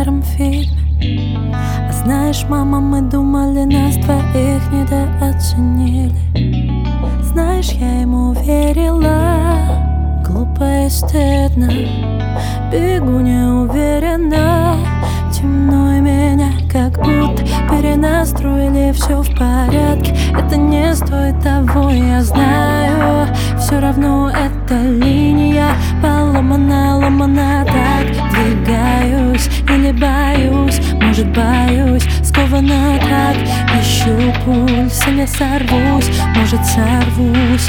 старом фильме. А знаешь, мама, мы думали, нас двоих недооценили. Знаешь, я ему верила, глупо и стыдно. Бегу неуверенно, темно и меня как будто перенастроили. Все в порядке, это не стоит того, я знаю. Все равно эта линия поломана, ломана. Так двигаюсь или боюсь, может боюсь, скована так. Ищу пульс или сорвусь, может сорвусь.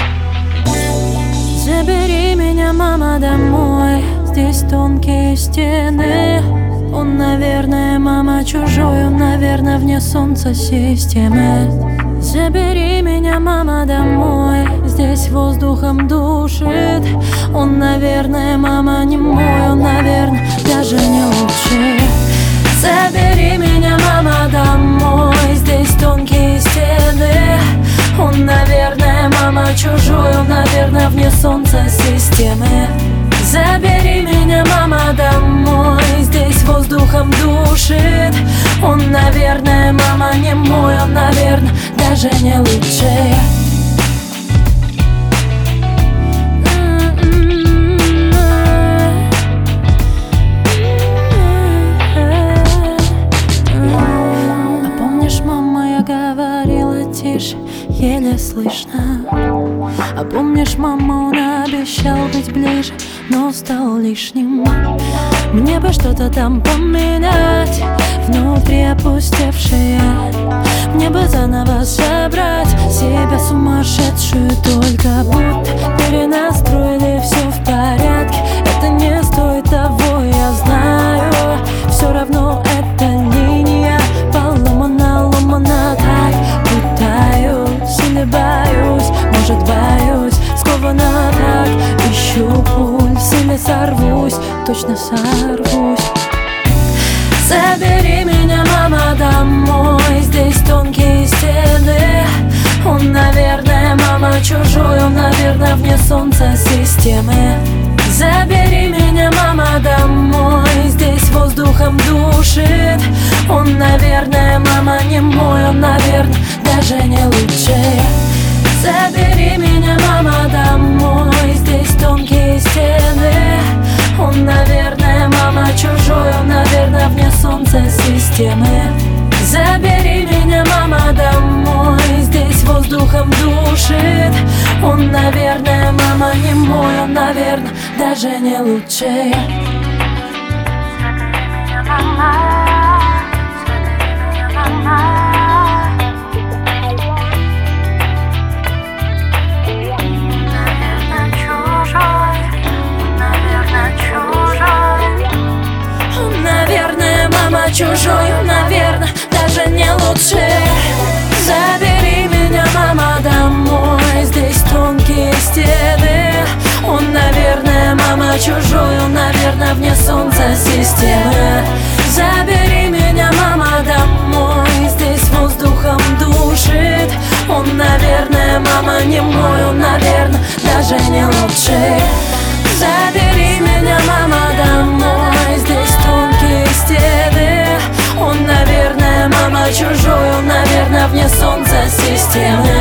Забери меня, мама, домой, здесь тонкие стены. Он, наверное, мама, чужой, он, наверное, вне солнца системы. Забери меня, мама, домой, здесь воздухом душит. Он, наверное, мама, не мой, он, наверное, даже не лучше. Забери меня, мама, домой, здесь тонкие стены. Он, наверное, мама, чужой, он, наверное, вне солнца системы. Забери меня, мама, домой, здесь воздухом душит. Он, наверное, мама, не мой, он, наверное, даже не лучше. А помнишь, мама, я говорила тише, еле слышно. А помнишь, мама, он обещал быть ближе, но стал лишним. Мне бы что-то там поменять, внутри опустевшее. Мне бы заново собрать себя сумасшедшую. Только будто перенастроили, все в порядке. Это не стоит того, я знаю. Все равно эта линия поломана, ломана. Так пытаюсь или боюсь, может боюсь, скована так. Ищу пульс или сорвусь, точно сорвусь. Забери меня, мама, домой, здесь тонкие стены. Он, наверное, мама, чужой, он, наверное, вне солнца системы. Забери меня, мама, домой, здесь воздухом душит. Он, наверное, мама, не мой, он, наверное, даже не лучше. Забери меня, мама, домой, здесь тонкие стены. Он, наверное, мама, чужой, он, наверное, вне солнца системы. Забери меня, мама, домой, здесь воздухом душит. Он, наверное, мама, не мой, он, наверное, даже не лучше. Чужой, наверное, даже не лучше. Забери меня, мама, домой, здесь тонкие стены. Он, наверное, мама, чужой, он, наверное, вне солнца системы. Забери меня, мама, домой, здесь воздухом душит. Он, наверное, мама, не мой, он, наверное, даже не лучше. Забери меня, мама, домой, здесь тонкие стены. Он, наверное, мама, чужой, он, наверное, вне солнца системы.